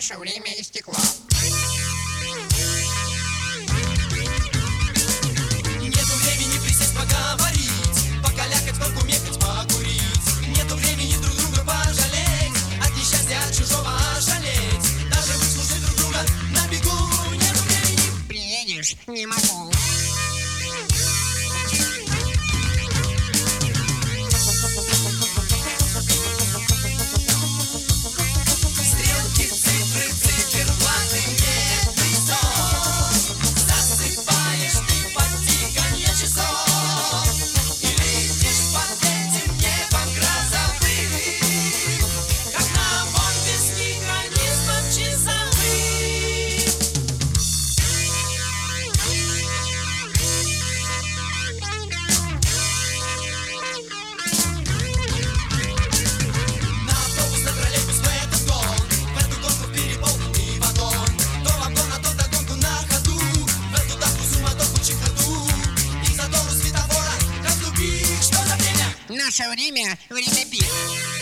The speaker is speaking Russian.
Наше время истекло. Нету времени присесть поговорить, покалякать, покумекать, покурить. Нету времени друг друга пожалеть, от несчастья, от чужого ошалеть. Даже выслушать друг друга на бегу. Нету времени. Приедешь? Не могу. Стрелки, цифры, циферблаты, медный сон. Засыпаешь ты под тиканье часов и летишь под этим небом грозовым, как на бомбе с механизмом часовым. На автобус, на троллейбус, в этот гон, в эту гонку в переполненный вагон. До вагона, то догонку на ходу, в эту давку суматоху чехарду. И затору светофора разлупить. Что за время? Наше время — время пик.